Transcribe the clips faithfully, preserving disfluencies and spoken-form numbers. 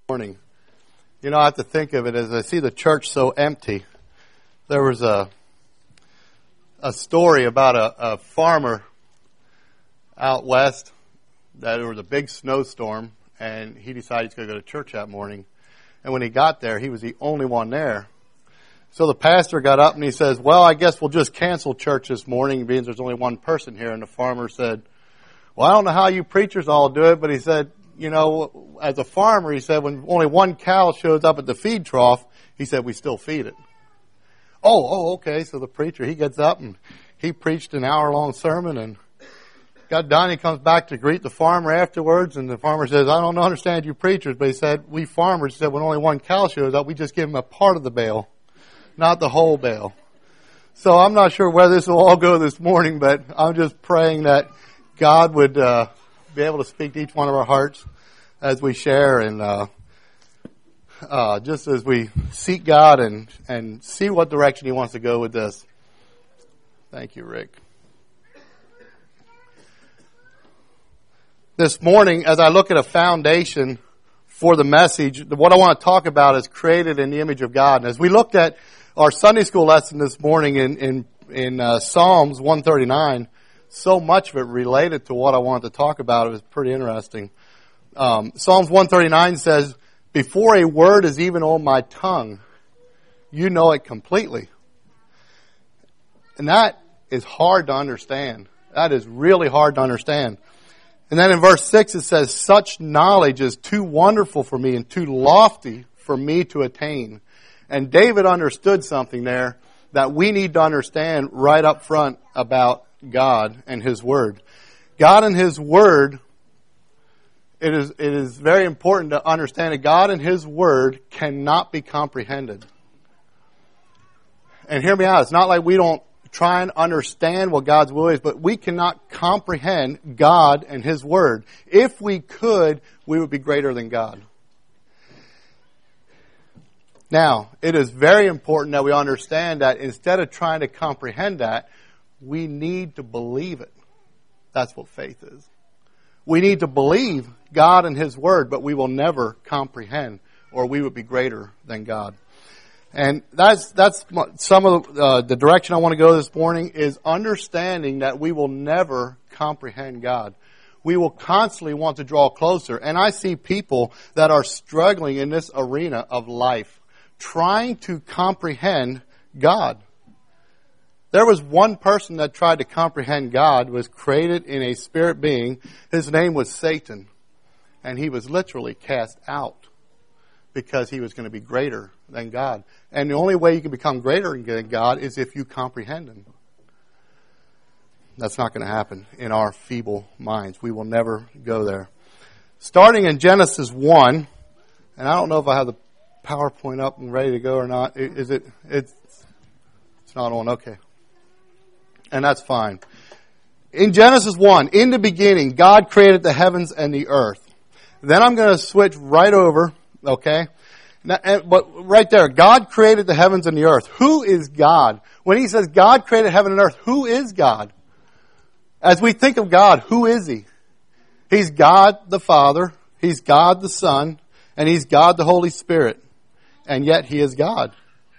Morning. You know, I have to think of it as I see the church so empty. There was a a story about a, a farmer out west that there was a big snowstorm, and he decided he's going to go to church that morning. And when he got there, he was the only one there. So the pastor got up and he says, well, I guess we'll just cancel church this morning, being there's only one person here. And the farmer said, well, I don't know how you preachers all do it, but he said, you know, as a farmer, he said, when only one cow shows up at the feed trough, he said, we still feed it. Oh, oh, okay. So the preacher, he gets up and he preached an hour-long sermon and got done. He comes back to greet the farmer afterwards, and the farmer says, I don't understand you preachers, but he said, we farmers, he said, when only one cow shows up, we just give him a part of the bale, not the whole bale. So I'm not sure where this will all go this morning, but I'm just praying that God would uh, be able to speak to each one of our hearts as we share and uh, uh, just as we seek God and, and see what direction He wants to go with this. Thank you, Rick. This morning, as I look at a foundation for the message, what I want to talk about is created in the image of God. And as we looked at our Sunday school lesson this morning in in, in uh, Psalms one thirty-nine, so much of it related to what I wanted to talk about. It was pretty interesting. Um, Psalms one thirty-nine says, before a word is even on my tongue, you know it completely. And that is hard to understand. That is really hard to understand. And then in verse six it says, such knowledge is too wonderful for me and too lofty for me to attain. And David understood something there that we need to understand right up front about God and His Word. God and His Word, it is it is very important to understand that God and His Word cannot be comprehended. And hear me out, it's not like we don't try and understand what God's will is, but we cannot comprehend God and His Word. If we could, we would be greater than God. Now, it is very important that we understand that instead of trying to comprehend that, we need to believe it. That's what faith is. We need to believe God and His Word, but we will never comprehend, or we would be greater than God. And that's that's some of the, uh, the direction I want to go this morning is understanding that we will never comprehend God. We will constantly want to draw closer. And I see people that are struggling in this arena of life, trying to comprehend God. There was one person that tried to comprehend God, was created in a spirit being. His name was Satan. And he was literally cast out because he was going to be greater than God. And the only way you can become greater than God is if you comprehend Him. That's not going to happen in our feeble minds. We will never go there. Starting in Genesis one, and I don't know if I have the PowerPoint up and ready to go or not. Is it? It's, it's not on. Okay. And that's fine. In Genesis one, in the beginning, God created the heavens and the earth. Then I'm going to switch right over, okay? Now, but right there, God created the heavens and the earth. Who is God? When He says God created heaven and earth, who is God? As we think of God, who is He? He's God the Father, He's God the Son, and He's God the Holy Spirit. And yet He is God.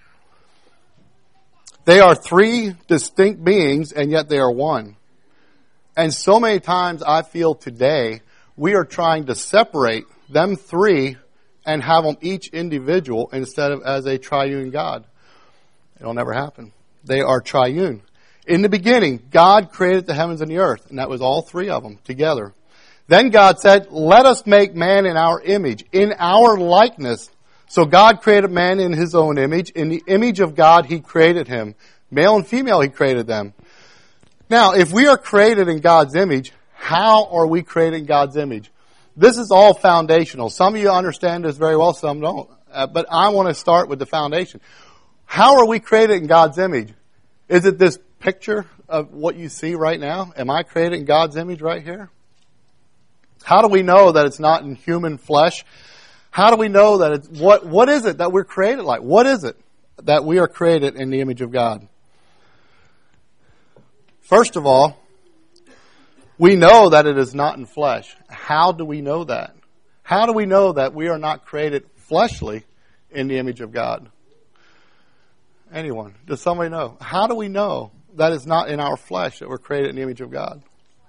They are three distinct beings, and yet they are one. And so many times I feel today we are trying to separate them three and have them each individual instead of as a triune God. It'll never happen. They are triune. In the beginning, God created the heavens and the earth, and that was all three of them together. Then God said, let us make man in our image, in our likeness. So God created man in His own image. In the image of God, He created him. Male and female, He created them. Now, if we are created in God's image, how are we created in God's image? This is all foundational. Some of you understand this very well, some don't. Uh, but I want to start with the foundation. How are we created in God's image? Is it this picture of what you see right now? Am I created in God's image right here? How do we know that it's not in human flesh? How do we know that it's, what, what is it that we're created like? What is it that we are created in the image of God? First of all, we know that it is not in flesh. How do we know that? How do we know that we are not created fleshly in the image of God? Anyone? Does somebody know? How do we know that it's not in our flesh that we're created in the image of God?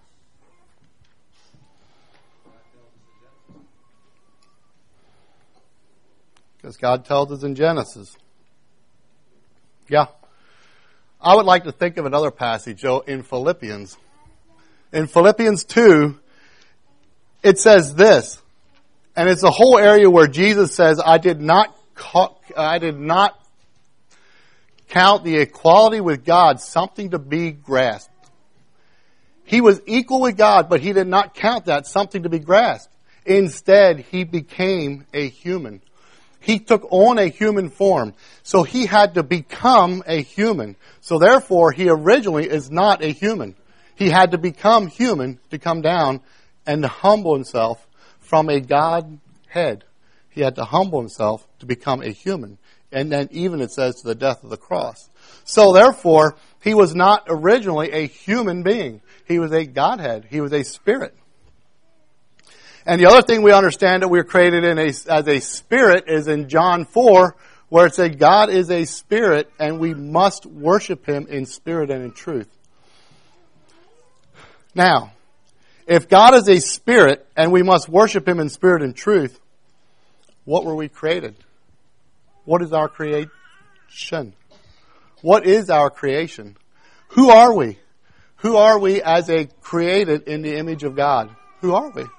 Because God tells us in Genesis. Yeah. I would like to think of another passage, Joe, in Philippians. In Philippians two, it says this, and it's a whole area where Jesus says, I did not, I did not count the equality with God something to be grasped. He was equal with God, but he did not count that something to be grasped. Instead, he became a human. He took on a human form. So he had to become a human. So therefore, he originally is not a human. He had to become human to come down and to humble himself from a Godhead. He had to humble himself to become a human. And then even it says to the death of the cross. So therefore, he was not originally a human being. He was a Godhead. He was a spirit. And the other thing we understand that we are created in a, as a spirit is in John four, where it says God is a spirit and we must worship him in spirit and in truth. Now, if God is a spirit and we must worship him in spirit and truth, what were we created? What is our creation? What is our creation? Who are we? Who are we as a created in the image of God? Who are we?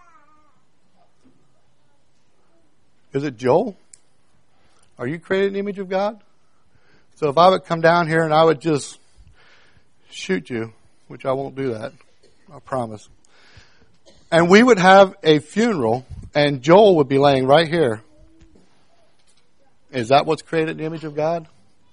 Is it Joel? Are you created in the image of God? So if I would come down here and I would just shoot you, which I won't do that, I promise. And we would have a funeral and Joel would be laying right here. Is that what's created in the image of God?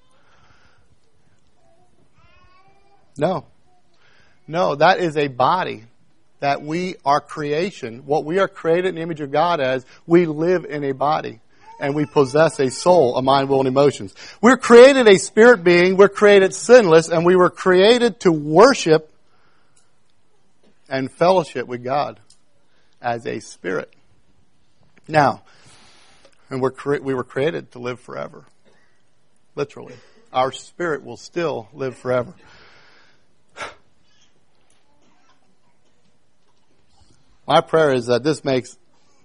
No. No, that is a body. That we are creation. What we are created in the image of God as, we live in a body. And we possess a soul, a mind, will, and emotions. We're created a spirit being. We're created sinless. And we were created to worship and fellowship with God as a spirit. Now, and we're cre- we were created to live forever. Literally. Our spirit will still live forever. My prayer is that this makes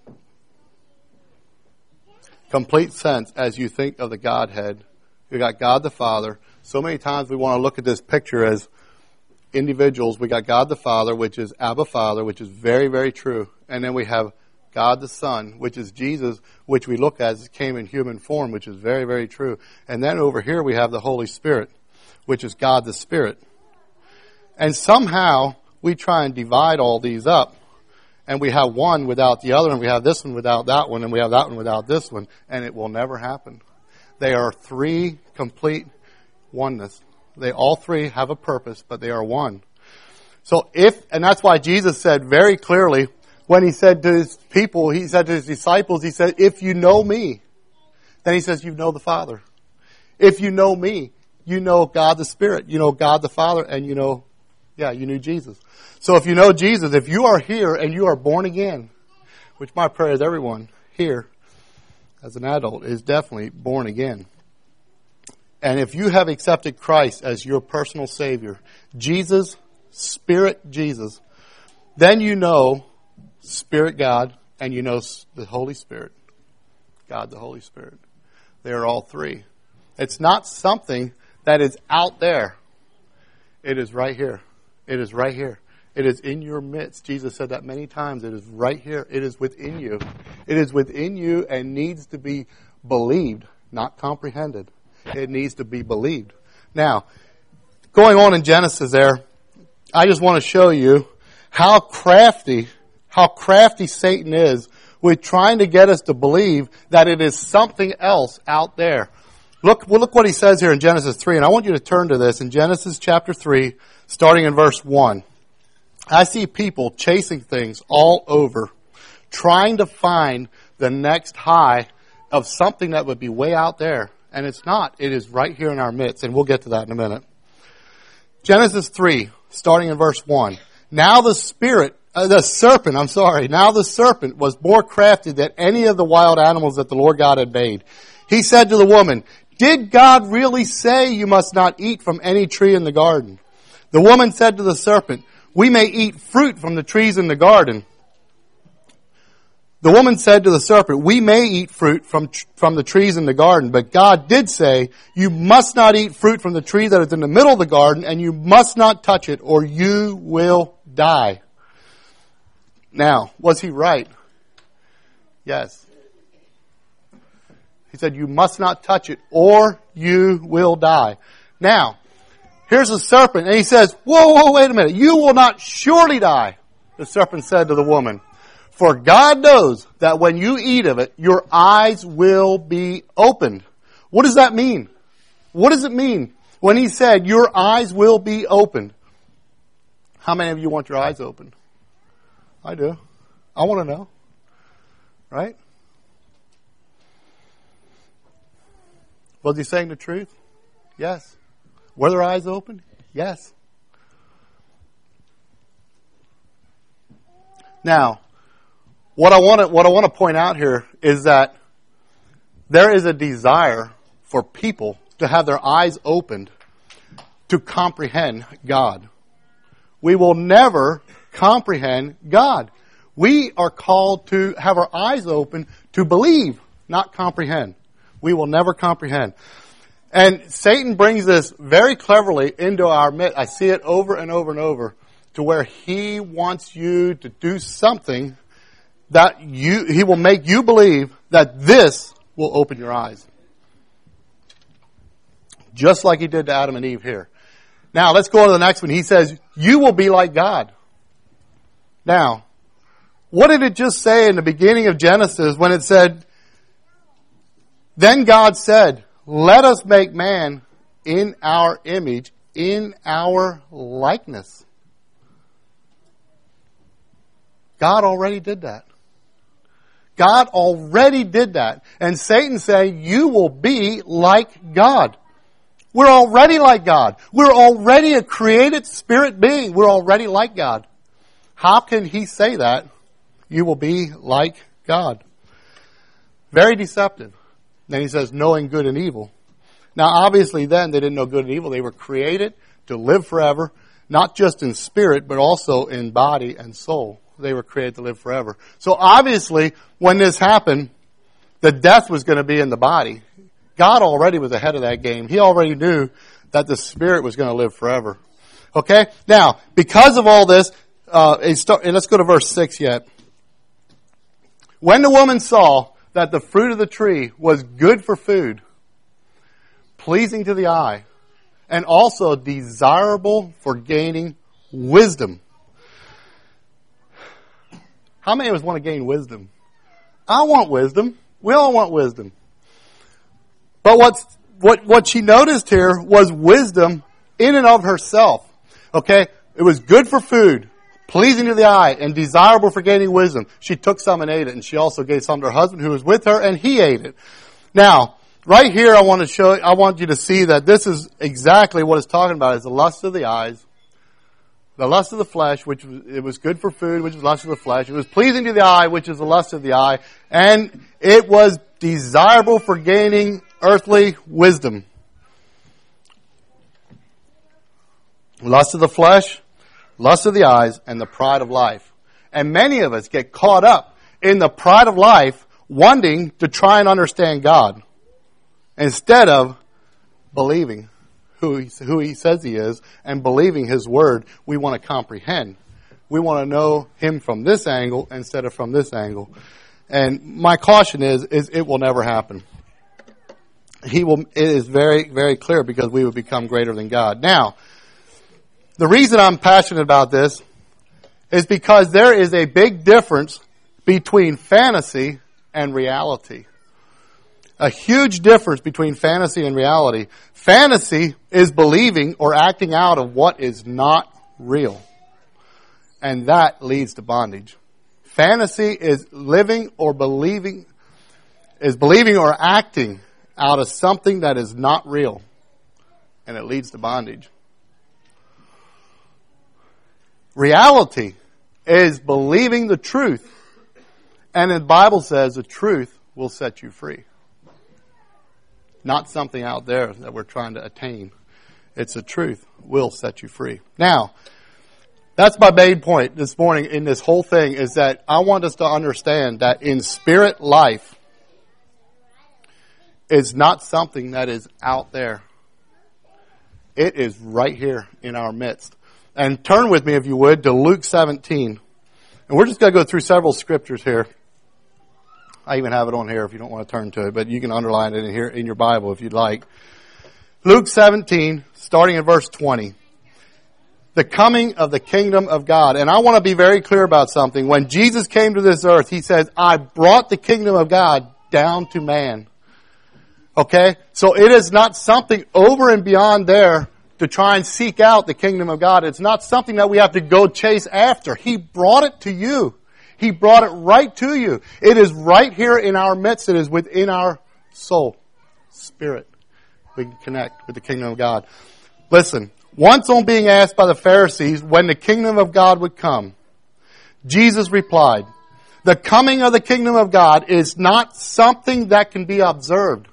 complete sense as you think of the Godhead. You got God the Father. So many times we want to look at this picture as individuals. We got God the Father, which is Abba Father, which is very, very true. And then we have God the Son, which is Jesus, which we look at as came in human form, which is very, very true. And then over here we have the Holy Spirit, which is God the Spirit. And somehow we try and divide all these up. And we have one without the other, and we have this one without that one, and we have that one without this one, and it will never happen. They are three complete oneness. They all three have a purpose, but they are one. So if, and that's why Jesus said very clearly, when he said to his people, he said to his disciples, he said, if you know me, then he says, you know the Father. If you know me, you know God the Spirit, you know God the Father, and you know, yeah, you knew Jesus. So if you know Jesus, if you are here and you are born again, which my prayer is everyone here as an adult is definitely born again. And if you have accepted Christ as your personal Savior, Jesus, Spirit Jesus, then you know Spirit God and you know the Holy Spirit. God the Holy Spirit. They are all three. It's not something that is out there. It is right here. It is right here. It is in your midst. Jesus said that many times. It is right here. It is within you. It is within you and needs to be believed, not comprehended. It needs to be believed. Now, going on in Genesis there, I just want to show you how crafty, how crafty Satan is with trying to get us to believe that it is something else out there. Look, well, look what he says here in Genesis three, and I want you to turn to this in Genesis chapter three, starting in verse one. I see people chasing things all over, trying to find the next high of something that would be way out there. And it's not. It is right here in our midst. And we'll get to that in a minute. Genesis three, starting in verse one. Now the Spirit uh, the serpent, I'm sorry, now the serpent was more crafty than any of the wild animals that the Lord God had made. He said to the woman, did God really say you must not eat from any tree in the garden? The woman said to the serpent, we may eat fruit from the trees in the garden. The woman said to the serpent, we may eat fruit from, from the trees in the garden, but God did say, you must not eat fruit from the tree that is in the middle of the garden, and you must not touch it, or you will die. Now, was he right? Yes. He said, you must not touch it, or you will die. Now, here's the serpent, and he says, whoa, whoa, wait a minute. You will not surely die, the serpent said to the woman. For God knows that when you eat of it, your eyes will be opened. What does that mean? What does it mean when he said, your eyes will be opened? How many of you want your eyes opened? I do. I want to know. Right? Was he saying the truth? Yes. Were their eyes open? Yes. Now, what I want to what I want to point out here is that there is a desire for people to have their eyes opened to comprehend God. We will never comprehend God. We are called to have our eyes open to believe, not comprehend. We will never comprehend. And Satan brings this very cleverly into our midst. I see it over and over and over to where he wants you to do something that you, he will make you believe that this will open your eyes. Just like he did to Adam and Eve here. Now, let's go on to the next one. He says, you will be like God. Now, what did it just say in the beginning of Genesis when it said, then God said, let us make man in our image, in our likeness. God already did that. God already did that. And Satan saying, you will be like God. We're already like God. We're already a created spirit being. We're already like God. How can he say that? You will be like God. Very deceptive. Then he says, knowing good and evil. Now, obviously then they didn't know good and evil. They were created to live forever, not just in spirit, but also in body and soul. They were created to live forever. So obviously, when this happened, the death was going to be in the body. God already was ahead of that game. He already knew that the spirit was going to live forever. Okay? Now, because of all this, uh, let's go to verse six yet. When the woman saw that the fruit of the tree was good for food, pleasing to the eye, and also desirable for gaining wisdom. How many of us want to gain wisdom? I want wisdom. We all want wisdom. But what's, what, what she noticed here was wisdom in and of herself. Okay? It was good for food, pleasing to the eye, and desirable for gaining wisdom. She took some and ate it, and she also gave some to her husband who was with her, and he ate it. Now, right here I want to show, I want you to see that this is exactly what it's talking about, is the lust of the eyes, the lust of the flesh, which was, it was good for food, which was lust of the flesh. It was pleasing to the eye, which is the lust of the eye. And it was desirable for gaining earthly wisdom. Lust of the flesh, lust of the eyes, and the pride of life. And many of us get caught up in the pride of life, wanting to try and understand God, instead of believing who he, who he says he is, and believing his word. We want to comprehend. We want to know him from this angle instead of from this angle. And my caution is, is it will never happen. He will, it is very, very clear, because we will become greater than God. Now, the reason I'm passionate about this is because there is a big difference between fantasy and reality. A huge difference between fantasy and reality. Fantasy is believing or acting out of what is not real. And that leads to bondage. Fantasy is living or believing, is believing or acting out of something that is not real. And it leads to bondage. Reality is believing the truth. And the Bible says the truth will set you free. Not something out there that we're trying to attain. It's the truth will set you free. Now, that's my main point this morning in this whole thing, is that I want us to understand that in spirit life is not something that is out there. It is right here in our midst. And turn with me, if you would, to Luke seventeen. And we're just going to go through several scriptures here. I even have it on here if you don't want to turn to it, but you can underline it in here in your Bible if you'd like. Luke seventeen, starting in verse twenty. The coming of the kingdom of God. And I want to be very clear about something. When Jesus came to this earth, He says, I brought the kingdom of God down to man. Okay? So it is not something over and beyond there to try and seek out the kingdom of God. It's not something that we have to go chase after. He brought it to you. He brought it right to you. It is right here in our midst. It is within our soul, spirit. We can connect with the kingdom of God. Listen, once on being asked by the Pharisees when the kingdom of God would come, Jesus replied, the coming of the kingdom of God is not something that can be observed.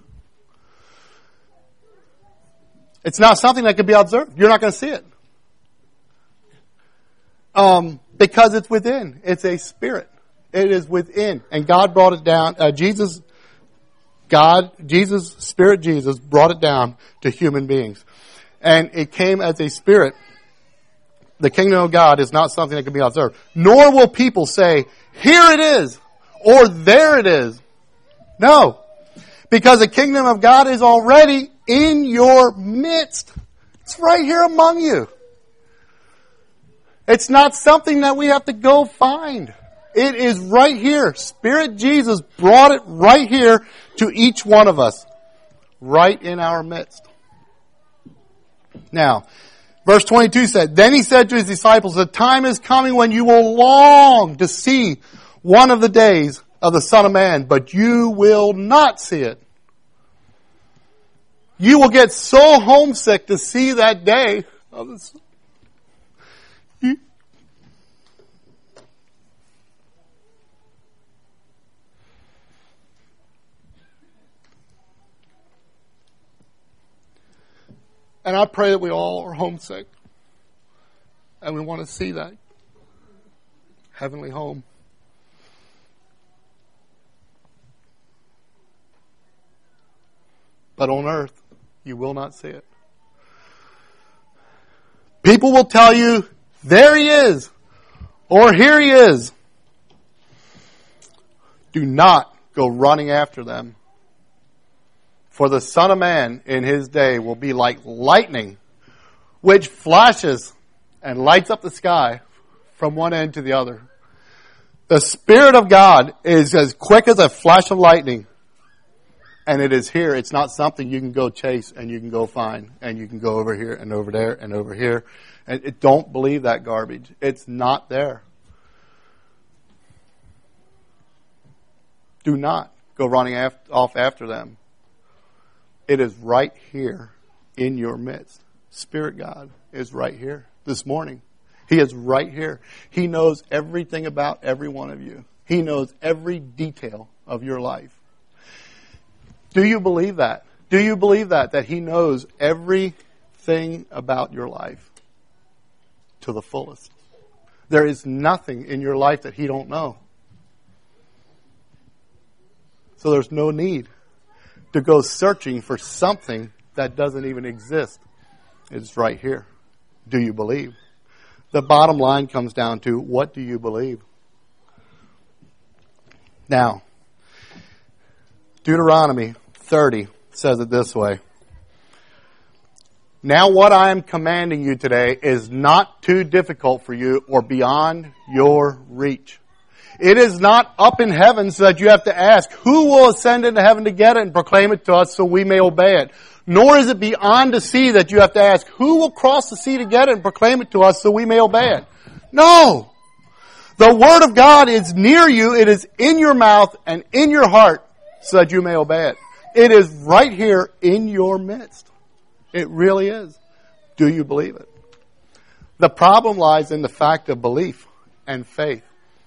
It's not something that can be observed. You're not going to see it. Um, because it's within. It's a spirit. It is within. And God brought it down. Uh, Jesus, God, Jesus, Spirit Jesus brought it down to human beings. And it came as a spirit. The kingdom of God is not something that can be observed. Nor will people say, here it is, or there it is. No. Because the kingdom of God is already in your midst. It's right here among you. It's not something that we have to go find. It is right here. Spirit Jesus brought it right here to each one of us. Right in our midst. Now, verse twenty-two said, then He said to His disciples, the time is coming when you will long to see one of the days of the Son of Man, but you will not see it. You will get so homesick to see that day of the Son. And I pray that we all are homesick. And we want to see that heavenly home. But on earth, you will not see it. People will tell you, there He is, or here He is. Do not go running after them. For the Son of Man in His day will be like lightning, which flashes and lights up the sky from one end to the other. The Spirit of God is as quick as a flash of lightning. And it is here. It's not something you can go chase and you can go find. And you can go over here and over there and over here. And it, don't believe that garbage. It's not there. Do not go running af- off after them. It is right here in your midst. Spirit God is right here this morning. He is right here. He knows everything about every one of you. He knows every detail of your life. Do you believe that? Do you believe that? That He knows everything about your life to the fullest. There is nothing in your life that He don't know. So there's no need to go searching for something that doesn't even exist. It's right here. Do you believe? The bottom line comes down to, what do you believe? Now, Deuteronomy thirty says it this way. Now what I am commanding you today is not too difficult for you or beyond your reach. It is not up in heaven so that you have to ask, who will ascend into heaven to get it and proclaim it to us so we may obey it? Nor is it beyond the sea that you have to ask, who will cross the sea to get it and proclaim it to us so we may obey it? No! The Word of God is near you. It is in your mouth and in your heart so that you may obey it. It is right here in your midst. It really is. Do you believe it? The problem lies in the fact of belief. and faith.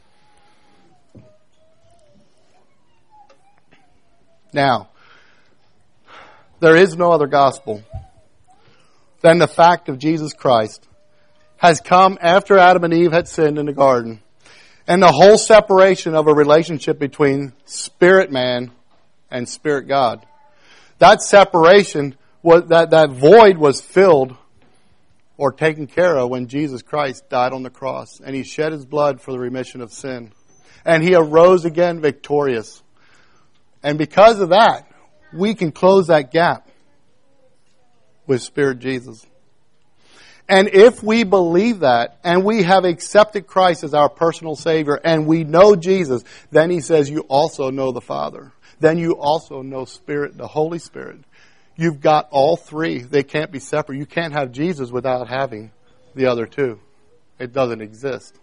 Now, there is no other gospel than the fact of Jesus Christ has come after Adam and Eve had sinned in the garden. And the whole separation of a relationship between spirit man and spirit God. That separation, was, that, that void was filled or taken care of when Jesus Christ died on the cross. And He shed His blood for the remission of sin. And He arose again victorious. And because of that, we can close that gap with Spirit Jesus. And if we believe that, and we have accepted Christ as our personal Savior, and we know Jesus, then He says you also know the Father. Then you also know Spirit, the Holy Spirit. You've got all three. They can't be separate. You can't have Jesus without having the other two. It doesn't exist.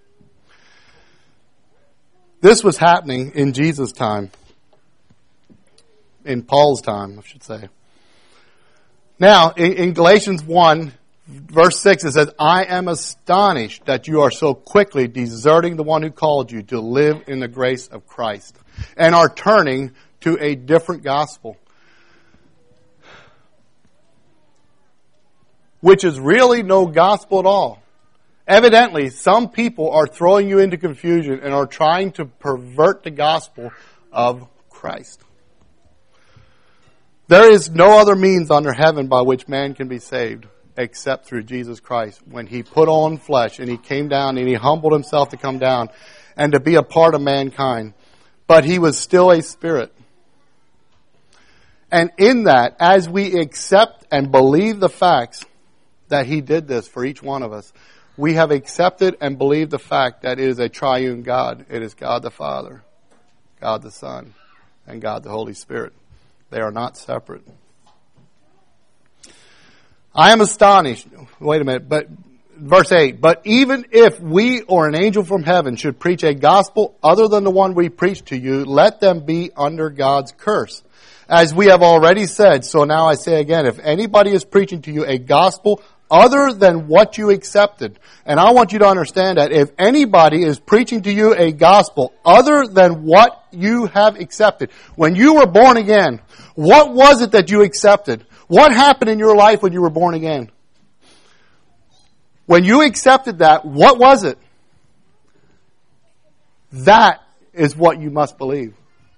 This was happening in Jesus' time. In Paul's time, I should say. Now, in, in Galatians one, verse six, it says, I am astonished that you are so quickly deserting the one who called you to live in the grace of Christ and are turning to a different gospel, which is really no gospel at all. Evidently, some people are throwing you into confusion and are trying to pervert the gospel of Christ. There is no other means under heaven by which man can be saved except through Jesus Christ. When He put on flesh and He came down and He humbled Himself to come down and to be a part of mankind. But He was still a spirit. And in that, as we accept and believe the facts that He did this for each one of us, we have accepted and believed the fact that it is a triune God. It is God the Father, God the Son, and God the Holy Spirit. They are not separate. I am astonished. Wait a minute. But verse eight. But even if we or an angel from heaven should preach a gospel other than the one we preach to you, let them be under God's curse. As we have already said, so now I say again, if anybody is preaching to you a gospel other than what you accepted, and I want you to understand that if anybody is preaching to you a gospel other than what you have accepted, when you were born again, what was it that you accepted? What happened in your life when you were born again? When you accepted that, what was it? That is what you must believe.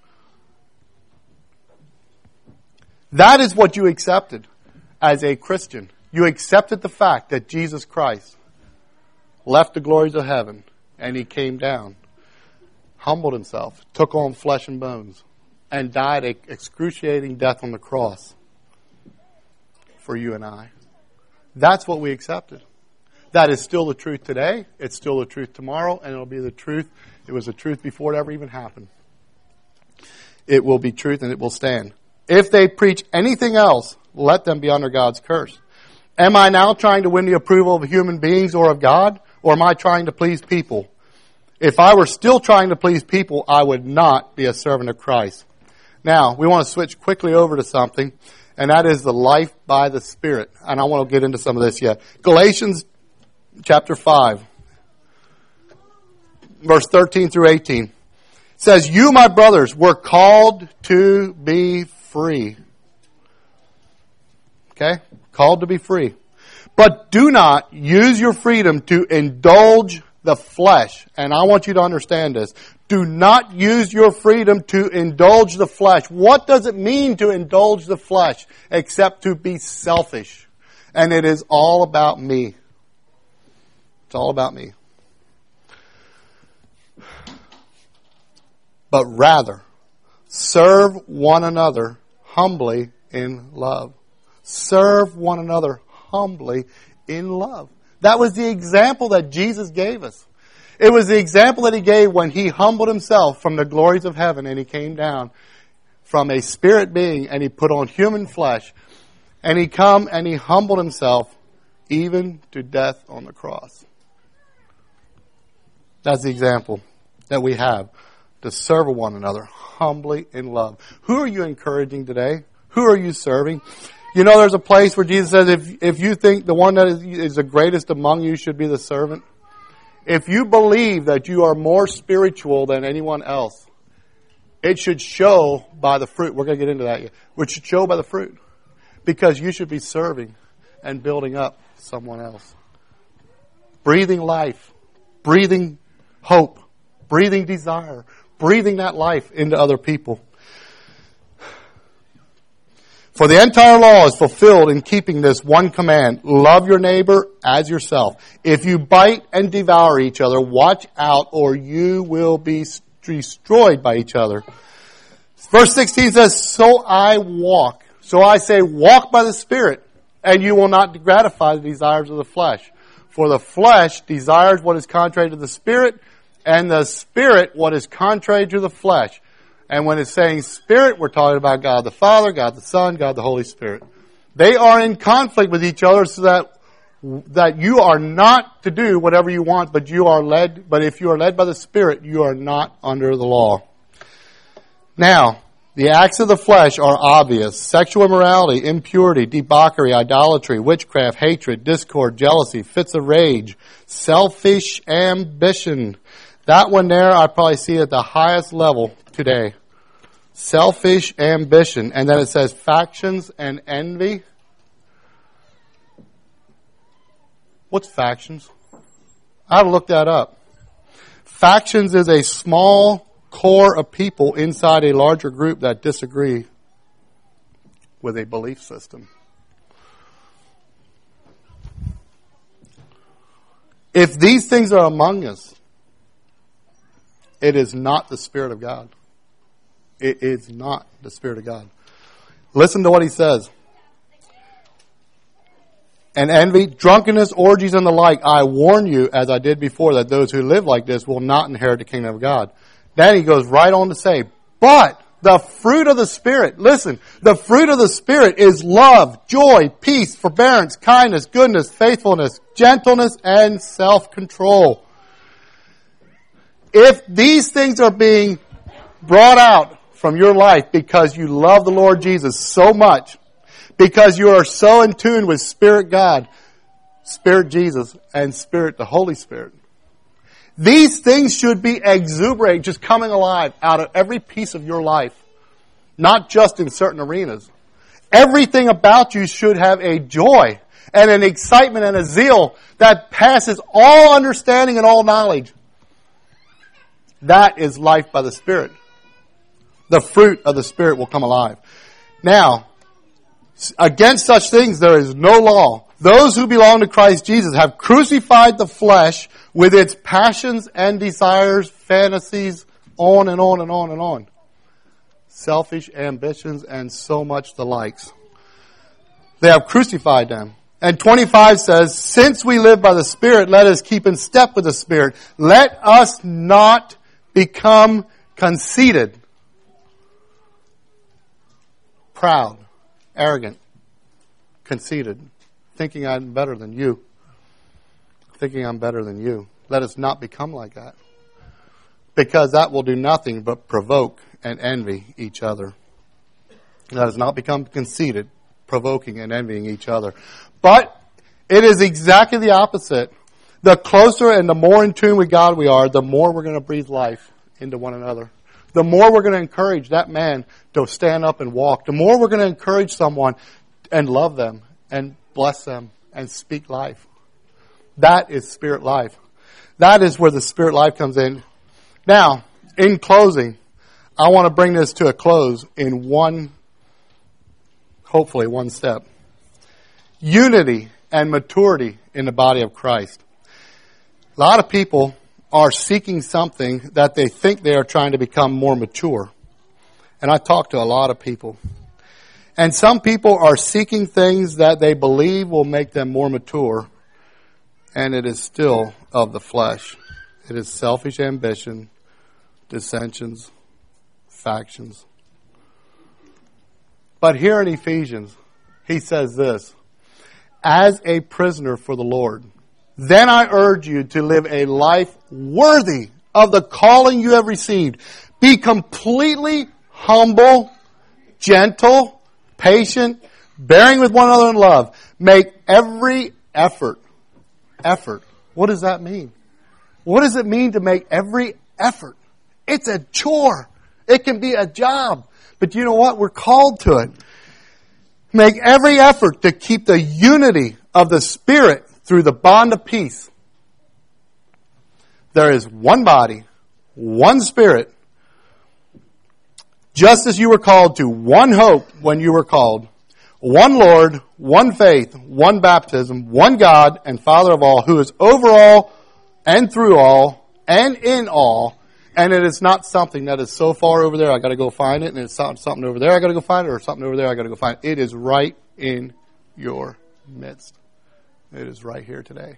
That is what you accepted as a Christian. You accepted the fact that Jesus Christ left the glories of heaven and He came down, humbled Himself, took on flesh and bones, and died an excruciating death on the cross for you and I. That's what we accepted. That is still the truth today. It's still the truth tomorrow, and it'll be the truth. It was the truth before it ever even happened. It will be truth and it will stand. If they preach anything else, let them be under God's curse. Am I now trying to win the approval of human beings or of God? Or am I trying to please people? If I were still trying to please people, I would not be a servant of Christ. Now, we want to switch quickly over to something, and that is the life by the Spirit. And I want to get into some of this yet. Galatians chapter five, verse thirteen through eighteen. It says, you, my brothers, were called to be free. Okay? Called to be free. But do not use your freedom to indulge the flesh. And I want you to understand this. Do not use your freedom to indulge the flesh. What does it mean to indulge the flesh except to be selfish? And it is all about me. It's all about me. But rather, serve one another humbly in love. Serve one another humbly in love. That was the example that Jesus gave us. It was the example that He gave when He humbled Himself from the glories of heaven and He came down from a spirit being and He put on human flesh. And He come and He humbled Himself even to death on the cross. That's the example that we have. To serve one another humbly in love. Who are you encouraging today? Who are you serving? You know, there's a place where Jesus says, if if you think the one that is, is the greatest among you should be the servant, If you believe that you are more spiritual than anyone else, it should show by the fruit. We're going to get into that yet. It should show by the fruit. Because you should be serving and building up someone else. Breathing life. Breathing hope. Breathing desire. Breathing that life into other people. For the entire law is fulfilled in keeping this one command. Love your neighbor as yourself. If you bite and devour each other, watch out or you will be destroyed by each other. Verse sixteen says, So I walk. So I say, walk by the Spirit, and you will not gratify the desires of the flesh. For the flesh desires what is contrary to the Spirit, and the Spirit what is contrary to the flesh. And when it's saying Spirit, we're talking about God the Father, God the Son, God the Holy Spirit. They are in conflict with each other so that that you are not to do whatever you want, but you are led. But if you are led by the Spirit, you are not under the law. Now, the acts of the flesh are obvious. Sexual immorality, impurity, debauchery, idolatry, witchcraft, hatred, discord, jealousy, fits of rage, selfish ambition. That one there I probably see at the highest level today. Selfish ambition. And then it says factions and envy. What's factions? I have to look that up. Factions is a small core of people inside a larger group that disagree with a belief system. If these things are among us, it is not the Spirit of God. It is not the Spirit of God. Listen to what he says. And envy, drunkenness, orgies, and the like, I warn you, as I did before, that those who live like this will not inherit the kingdom of God. Then he goes right on to say, but the fruit of the Spirit, listen, the fruit of the Spirit is love, joy, peace, forbearance, kindness, goodness, faithfulness, gentleness, and self-control. If these things are being brought out from your life because you love the Lord Jesus so much, because you are so in tune with Spirit God, Spirit Jesus, and Spirit the Holy Spirit, these things should be exuberating, just coming alive out of every piece of your life, not just in certain arenas. Everything about you should have a joy and an excitement and a zeal that passes all understanding and all knowledge. That is life by the Spirit. The fruit of the Spirit will come alive. Now, against such things there is no law. Those who belong to Christ Jesus have crucified the flesh with its passions and desires, fantasies, on and on and on and on. Selfish ambitions and so much the likes. They have crucified them. And twenty-five says, since we live by the Spirit, let us keep in step with the Spirit. Let us not become conceited, proud, arrogant, conceited, thinking I'm better than you. Thinking I'm better than you. Let us not become like that. Because that will do nothing but provoke and envy each other. Let us not become conceited, provoking and envying each other. But it is exactly the opposite. The closer and the more in tune with God we are, the more we're going to breathe life into one another. The more we're going to encourage that man to stand up and walk. The more we're going to encourage someone and love them and bless them and speak life. That is Spirit life. That is where the Spirit life comes in. Now, in closing, I want to bring this to a close in one, hopefully one step. Unity and maturity in the body of Christ. A lot of people are seeking something that they think they are trying to become more mature. And I talk to a lot of people. And some people are seeking things that they believe will make them more mature. And it is still of the flesh. It is selfish ambition, dissensions, factions. But here in Ephesians, he says this, as a prisoner for the Lord, then I urge you to live a life worthy of the calling you have received. Be completely humble, gentle, patient, bearing with one another in love. Make every effort. Effort. What does that mean? What does it mean to make every effort? It's a chore. It can be a job. But you know what? We're called to it. Make every effort to keep the unity of the Spirit through the bond of peace. There is one body, one Spirit, just as you were called to one hope when you were called, one Lord, one faith, one baptism, one God and Father of all, who is over all and through all and in all. And it is not something that is so far over there, I got to go find it, and it's something over there, I got to go find it, or something over there, I got to go find it. It is right in your midst. It is right here today.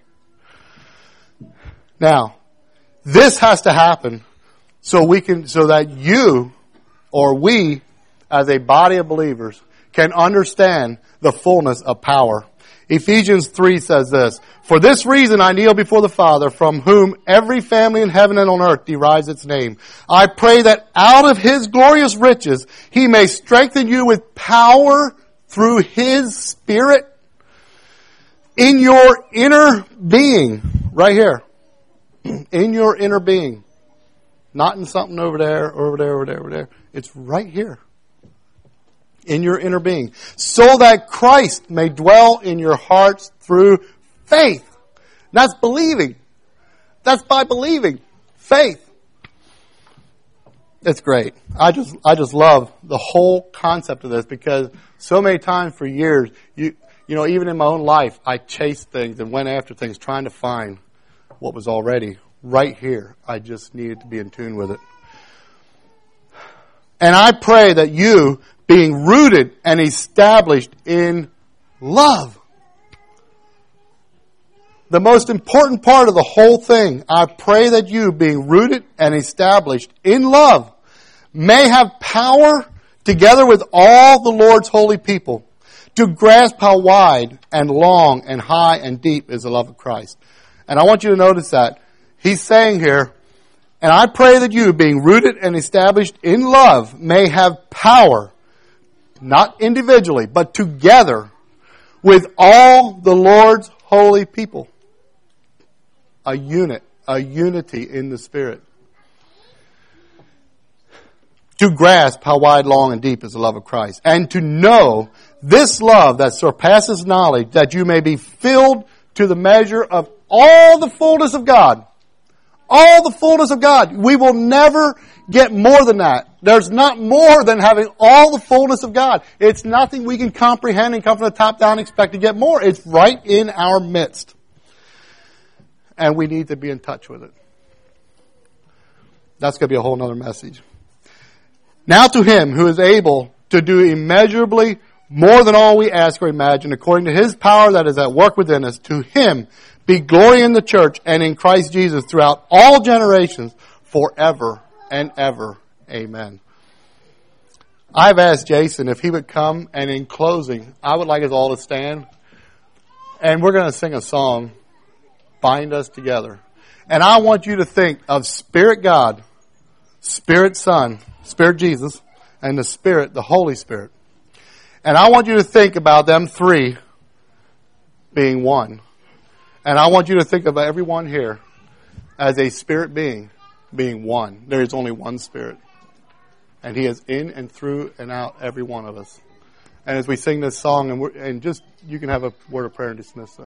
Now, this has to happen so we can, so that you or we, as a body of believers, can understand the fullness of power. Ephesians three says this, "For this reason I kneel before the Father, from whom every family in heaven and on earth derives its name. I pray that out of His glorious riches He may strengthen you with power through His Spirit in your inner being." Right here. In your inner being. Not in something over there, over there, over there, over there. It's right here. In your inner being. So that Christ may dwell in your hearts through faith. That's believing. That's by believing. Faith. It's great. I just, I just love the whole concept of this, because so many times for years, you, you know, even in my own life, I chased things and went after things trying to find what was already right here. I just needed to be in tune with it. And I pray that you, being rooted and established in love. The most important part of the whole thing, I pray that you, being rooted and established in love, may have power together with all the Lord's holy people to grasp how wide and long and high and deep is the love of Christ. And I want you to notice that. He's saying here, and I pray that you, being rooted and established in love, may have power, not individually, but together with all the Lord's holy people. A unit, a unity in the Spirit. To grasp how wide, long, and deep is the love of Christ. And to know this love that surpasses knowledge, that you may be filled to the measure of all the fullness of God. All the fullness of God. We will never get more than that. There's not more than having all the fullness of God. It's nothing we can comprehend and come from the top down and expect to get more. It's right in our midst. And we need to be in touch with it. That's going to be a whole other message. Now to Him who is able to do immeasurably more than all we ask or imagine, according to His power that is at work within us, to Him be glory in the church and in Christ Jesus throughout all generations, forever and ever. Amen. I've asked Jason if he would come, and in closing, I would like us all to stand. And we're going to sing a song, Bind Us Together. And I want you to think of Spirit God, Spirit Son, Spirit Jesus, and the Spirit, the Holy Spirit. And I want you to think about them three being one. And I want you to think of everyone here as a spirit being, being one. There is only one Spirit. And He is in and through and out every one of us. And as we sing this song, and, we're, and just, you can have a word of prayer and dismiss it.